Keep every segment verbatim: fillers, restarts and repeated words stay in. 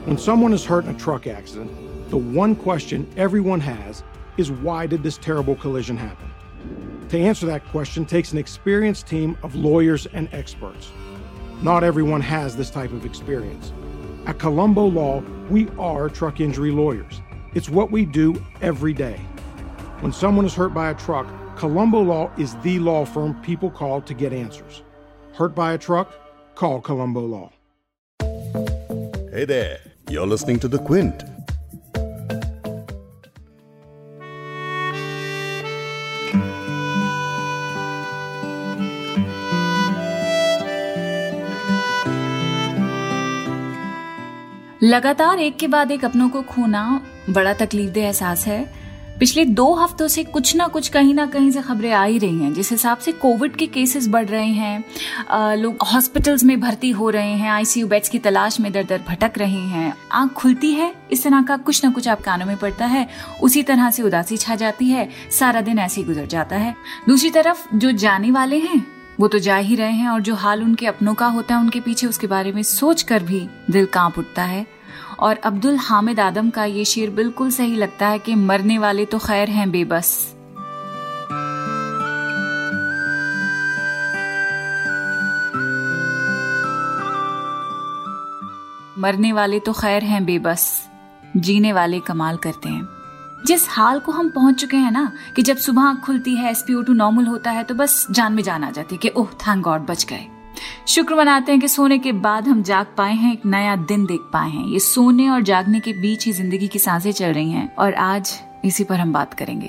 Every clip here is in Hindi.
When someone is hurt in a truck accident, the one question everyone has is why did this terrible collision happen? To answer that question takes an experienced team of lawyers and experts. Not everyone has this type of experience. At Colombo Law, we are truck injury lawyers. It's what we do every day. When someone is hurt by a truck, Colombo Law is the law firm people call to get answers. Hurt by a truck? Call Colombo Law. Hey there, you're listening to The Quint. लगातार एक के बाद एक अपनों को खोना बड़ा तकलीफदेह एहसास है। पिछले दो हफ्तों से कुछ ना कुछ कहीं ना कहीं से खबरें आ ही रही हैं। जिस हिसाब से कोविड के केसेस बढ़ रहे हैं, लोग हॉस्पिटल्स में भर्ती हो रहे हैं, आईसीयू बेड्स की तलाश में दर दर भटक रहे हैं, आंख खुलती है इस तरह का कुछ ना कुछ आप कानों में पड़ता है, उसी तरह से उदासी छा जाती है, सारा दिन ऐसे ही गुजर जाता है। दूसरी तरफ जो जाने वाले हैं वो तो जा ही रहे हैं और जो हाल उनके अपनों का होता है उनके पीछे उसके बारे में सोच कर भी दिल कांप उठता है। और अब्दुल हामिद आदम का ये शेर बिल्कुल सही लगता है कि मरने वाले तो खैर हैं बेबस। मरने वाले तो खैर हैं बेबस, जीने वाले कमाल करते हैं। जिस हाल को हम पहुंच चुके हैं ना कि जब सुबह खुलती है, S P O two normal होता है तो बस जान में जान आ जाती है कि ओह थैंक गॉड बच गए। शुक्र मनाते हैं कि सोने के बाद हम जाग पाए हैं, एक नया दिन देख पाए हैं। ये सोने और जागने के बीच ही जिंदगी की सांसें चल रही हैं और आज इसी पर हम बात करेंगे।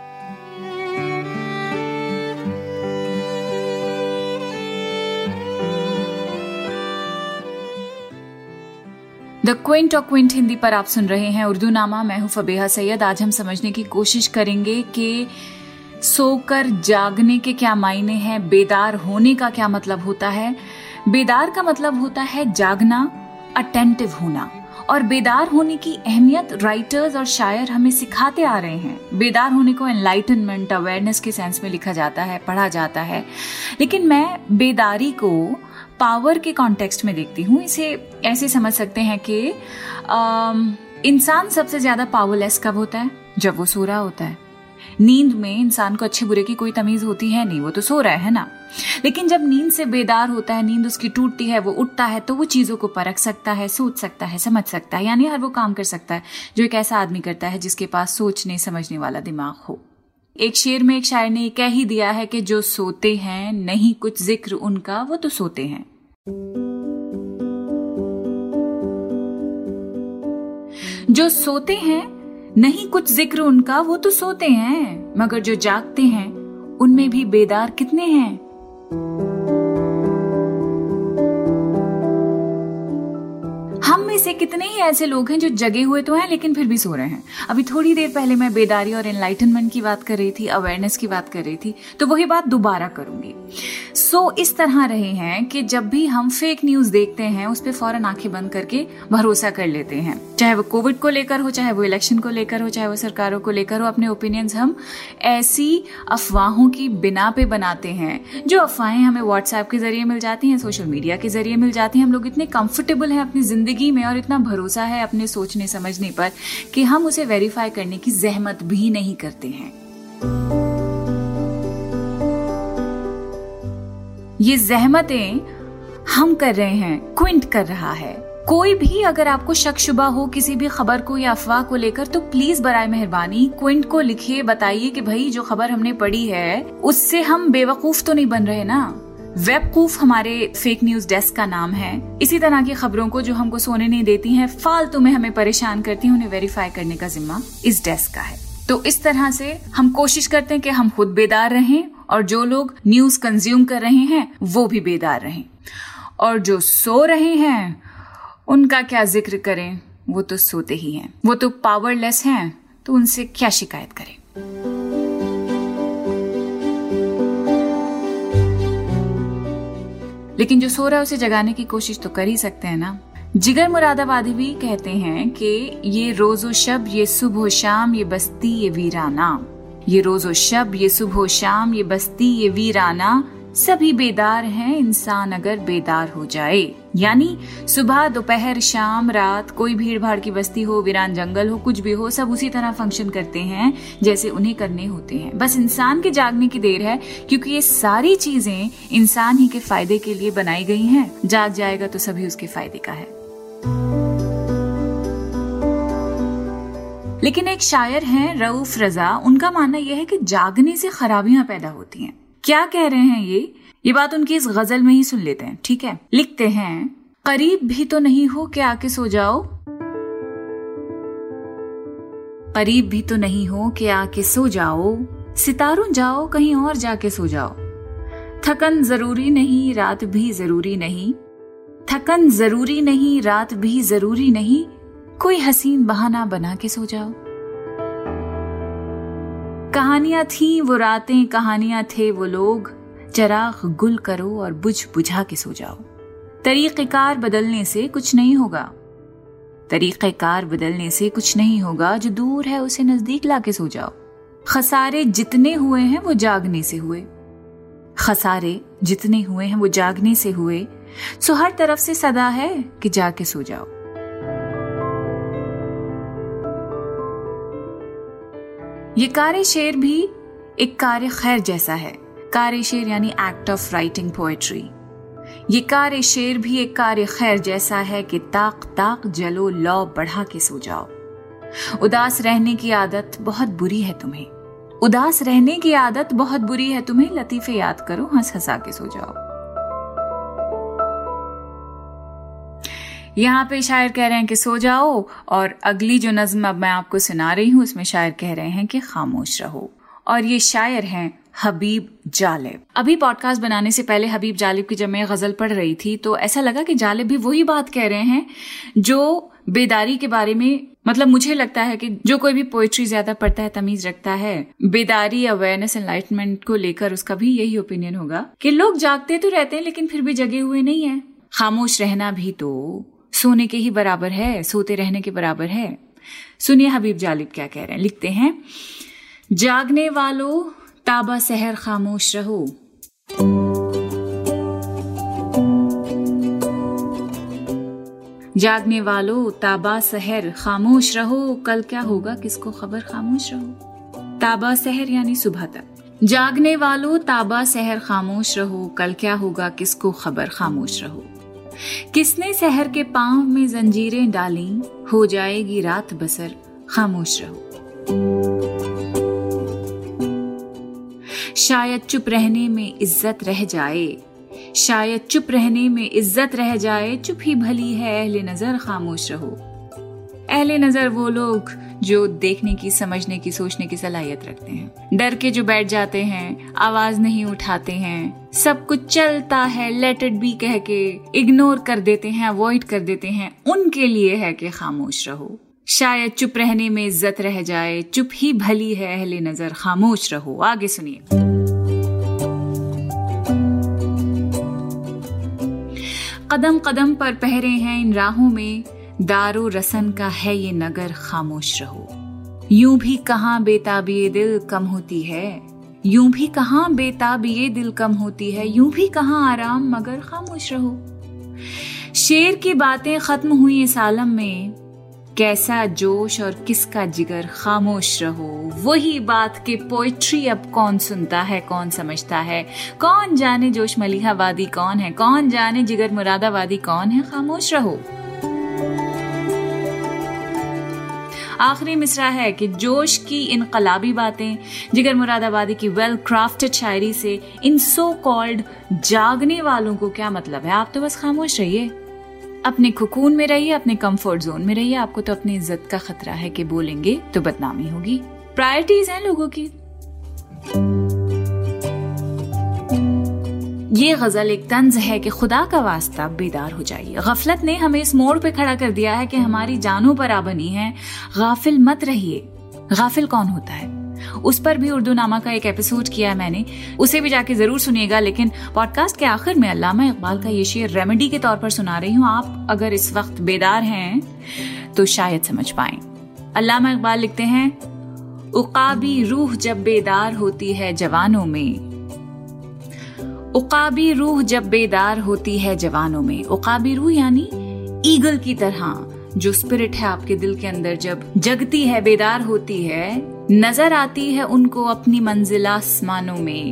द क्विंट और क्विंट हिंदी पर आप सुन रहे हैं उर्दू नामा। मैं हूं फबीहा सैयद। आज हम समझने की कोशिश करेंगे कि सोकर जागने के क्या मायने हैं, बेदार होने का क्या मतलब होता है। बेदार का मतलब होता है जागना, अटेंटिव होना, और बेदार होने की अहमियत राइटर्स और शायर हमें सिखाते आ रहे हैं। बेदार होने को एनलाइटनमेंट, अवेयरनेस के सेंस में लिखा जाता है, पढ़ा जाता है, लेकिन मैं बेदारी को पावर के कॉन्टेक्स्ट में देखती हूँ। इसे ऐसे समझ सकते हैं कि इंसान सबसे ज्यादा पावरलेस कब होता है? जब वो सो रहा होता है। नींद में इंसान को अच्छे बुरे की कोई तमीज होती है नहीं, वो तो सो रहा है ना। लेकिन जब नींद से बेदार होता है, नींद उसकी टूटती है, वो उठता है तो वो चीजों को परख सकता है, सोच सकता है, समझ सकता है, यानी हर वो काम कर सकता है जो एक ऐसा आदमी करता है जिसके पास सोचने समझने वाला दिमाग हो। एक शेर में एक शायर ने कह ही दिया है कि जो सोते हैं नहीं कुछ जिक्र उनका, वो तो सोते हैं। जो सोते हैं नहीं कुछ जिक्र उनका, वो तो सोते हैं, मगर जो जागते हैं उनमें भी बेदार कितने हैं। हम में से कितने ही ऐसे लोग हैं जो जगे हुए तो हैं लेकिन फिर भी सो रहे हैं। अभी थोड़ी देर पहले मैं बेदारी और एनलाइटनमेंट की बात कर रही थी, अवेयरनेस की बात कर रही थी, तो वही बात दोबारा करूंगी। सो इस तरह रहे हैं कि जब भी हम फेक न्यूज देखते हैं उस पर फौरन आंखें बंद करके भरोसा कर लेते हैं, चाहे वो कोविड को लेकर हो, चाहे वो इलेक्शन को लेकर हो, चाहे वो सरकारों को लेकर हो। अपने ओपिनियंस हम ऐसी अफवाहों की बिना पे बनाते हैं। जो अफवाहें हमें व्हाट्सएप के जरिए मिल जाती हैं, सोशल मीडिया के जरिए मिल जाती हैं, हम लोग इतने कंफर्टेबल हैं अपनी जिंदगी में और इतना भरोसा है अपने सोचने समझने पर कि हम उसे वेरीफाई करने की जहमत भी नहीं करते हैं। ये जहमतें हम कर रहे हैं, क्विंट कर रहा है। कोई भी अगर आपको शक शुबा हो किसी भी खबर को या अफवाह को लेकर तो प्लीज बराए मेहरबानी क्विंट को लिखिए, बताइए कि भाई जो खबर हमने पढ़ी है उससे हम बेवकूफ तो नहीं बन रहे ना। वेबकूफ हमारे फेक न्यूज डेस्क का नाम है। इसी तरह की खबरों को जो हमको सोने नहीं देती हैं, फालतू में हमें परेशान करती हैं, उन्हें वेरीफाई करने का जिम्मा इस डेस्क का है। तो इस तरह से हम कोशिश करते हैं कि हम खुद बेदार रहें और जो लोग न्यूज कंज्यूम कर रहे हैं वो भी बेदार रहें, और जो सो रहे हैं उनका क्या जिक्र करें, वो तो सोते ही हैं, वो तो पावरलेस हैं, तो उनसे क्या शिकायत करें। लेकिन जो सो रहा है उसे जगाने की कोशिश तो कर ही सकते हैं ना। जिगर मुरादाबादी भी कहते हैं कि ये रोजो शब, ये सुबह शाम, ये बस्ती, ये वीराना। ये रोजो शब, ये सुबह शाम, ये बस्ती, ये वीराना, सभी बेदार हैं इंसान अगर बेदार हो जाए। यानी सुबह, दोपहर, शाम, रात, कोई भीड़ भाड़ की बस्ती हो, वीरान जंगल हो, कुछ भी हो, सब उसी तरह फंक्शन करते हैं जैसे उन्हें करने होते हैं। बस इंसान के जागने की देर है, क्योंकि ये सारी चीजें इंसान ही के फायदे के लिए बनाई गई हैं। जाग जाएगा तो सभी उसके फायदे का है। लेकिन एक शायर हैं रऊफ रजा, उनका मानना यह है कि जागने से खराबियां पैदा होती हैं। क्या कह रहे हैं ये ये बात उनकी इस गजल में ही सुन लेते हैं, ठीक है। लिखते हैं, करीब भी तो नहीं हो कि आके सो जाओ, करीब भी तो नहीं हो कि आके सो जाओ, सितारों जाओ कहीं और जाके सो जाओ, थकन जरूरी नहीं रात भी जरूरी नहीं, थकन जरूरी नहीं रात भी जरूरी नहीं, कोई हसीन बहाना बना के सो जाओ। कहानियां थी वो रातें, कहानियां थे वो लोग, चराग गुल करो और बुझ बुझा के सो जाओ। तरीक़ेकार बदलने से कुछ नहीं होगा, तरीक़ेकार बदलने से कुछ नहीं होगा, जो दूर है उसे नजदीक लाके सो जाओ। खसारे जितने हुए हैं वो जागने से हुए, खसारे जितने हुए हैं वो जागने से हुए, सो हर तरफ से सदा है कि जाके सो जाओ। ये कार्य शेर भी एक कार्य खैर जैसा है। कार्य शेर यानी एक्ट ऑफ राइटिंग पोएट्री। ये कार्य शेर भी एक कार्य खैर जैसा है कि ताक ताक जलो लौ बढ़ा के सो जाओ। उदास रहने की आदत बहुत बुरी है तुम्हें, उदास रहने की आदत बहुत बुरी है तुम्हें, लतीफे याद करो हंस हंसा के सो जाओ। यहाँ पे शायर कह रहे हैं कि सो जाओ, और अगली जो नज्म अब मैं आपको सुना रही हूँ उसमें शायर कह रहे हैं कि खामोश रहो। और ये शायर हैं हबीब जालिब। अभी पॉडकास्ट बनाने से पहले हबीब जालिब की जब मैं गजल पढ़ रही थी तो ऐसा लगा कि जालिब भी वही बात कह रहे हैं जो बेदारी के बारे में, मतलब मुझे लगता है कि जो कोई भी पोएट्री ज्यादा पढ़ता है, तमीज रखता है, बेदारी, अवेयरनेस, एनलाइटमेंट को लेकर उसका भी यही ओपिनियन होगा कि लोग जागते तो रहते हैं लेकिन फिर भी जगे हुए नहीं है। खामोश रहना भी तो सोने के ही बराबर है, सोते रहने के बराबर है। सुनिए हबीब जालिब क्या कह रहे हैं। लिखते हैं, जागने वालों ताबा सहर खामोश रहो, जागने वालों ताबा सहर खामोश रहो, कल क्या होगा किसको खबर खामोश रहो। ताबा सहर यानी सुबह तक। जागने वालों ताबा सहर खामोश रहो, कल क्या होगा किसको खबर खामोश रहो। किसने सहर के पांव में जंजीरें डाली, हो जाएगी रात बसर खामोश रहो। शायद चुप रहने में इज्जत रह जाए, शायद चुप रहने में इज्जत रह जाए, चुप ही भली है अहले नजर खामोश रहो। अहले नजर वो लोग जो देखने की, समझने की, सोचने की सलाहियत रखते हैं। डर के जो बैठ जाते हैं, आवाज नहीं उठाते हैं, सब कुछ चलता है लेट इट बी कह के इग्नोर कर देते हैं, अवॉइड कर देते हैं, उनके लिए है कि खामोश रहो। शायद चुप रहने में इज्जत रह जाए, चुप ही भली है अहले नजर खामोश रहो। आगे सुनिए। कदम कदम पर पहरे हैं इन राहों में, दारो रसन का है ये नगर खामोश रहो। यूं भी कहां बेताबिये दिल कम होती है, यूं भी कहां बेताबिये दिल कम होती है, यूं भी कहां आराम मगर खामोश रहो। शेर की बातें खत्म हुई इस आलम में, कैसा जोश और किसका जिगर खामोश रहो। वही बात के पोइट्री अब कौन सुनता है, कौन समझता है, कौन जाने जोश मलिहाबादी कौन है, कौन जाने जिगर मुरादाबादी कौन है, खामोश रहो। आखिरी मिसरा है कि जोश की इनकलाबी बातें, जिगर मुरादाबादी की वेल क्राफ्टेड शायरी से इन सो कॉल्ड जागने वालों को क्या मतलब है। आप तो बस खामोश रहिए, अपने कुकून में रहिए, अपने कंफर्ट जोन में रहिए। आपको तो अपनी इज्जत का खतरा है कि बोलेंगे तो बदनामी होगी। प्रायोरिटीज हैं लोगों की। ये गजल एक तंज है कि खुदा का वास्ता बेदार हो जाइए। गफलत ने हमें इस मोड़ पे खड़ा कर दिया है कि हमारी जानों पर आ बनी है। गाफिल मत रहिए। गाफिल कौन होता है, उस पर भी उर्दू नामा का एक एपिसोड किया है मैंने, उसे भी जाके जरूर सुनिएगा। लेकिन पॉडकास्ट के आखिर में अल्लामा इकबाल का ये शेर रेमेडी के तौर पर सुना रही हूँ। आप अगर इस वक्त बेदार हैं तो शायद समझ पाएं। अल्लामा इकबाल लिखते हैं, उकाबी रूह जब बेदार होती है जवानों में, उकाबी रूह जब बेदार होती है जवानों में, उकाबी रूह यानी ईगल की तरह जो स्पिरिट है आपके दिल के अंदर जब जगती है, बेदार होती है, नजर आती है उनको अपनी मंजिल आसमानों में।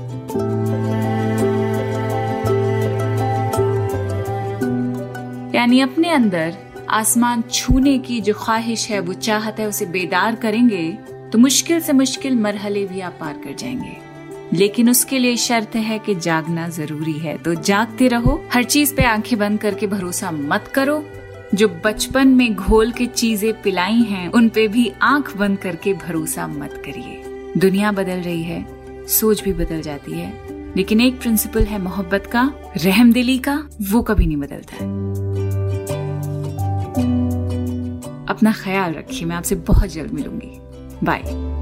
यानी अपने अंदर आसमान छूने की जो ख्वाहिश है, वो चाहत है, उसे बेदार करेंगे तो मुश्किल से मुश्किल मरहले भी आप पार कर जाएंगे। लेकिन उसके लिए शर्त है कि जागना जरूरी है। तो जागते रहो, हर चीज पे आंखें बंद करके भरोसा मत करो। जो बचपन में घोल के चीजें पिलाई हैं उन पे भी आंख बंद करके भरोसा मत करिए। दुनिया बदल रही है, सोच भी बदल जाती है, लेकिन एक प्रिंसिपल है मोहब्बत का, रहमदिली का, वो कभी नहीं बदलता है। अपना ख्याल रखिए, मैं आपसे बहुत जल्द मिलूंगी। बाय।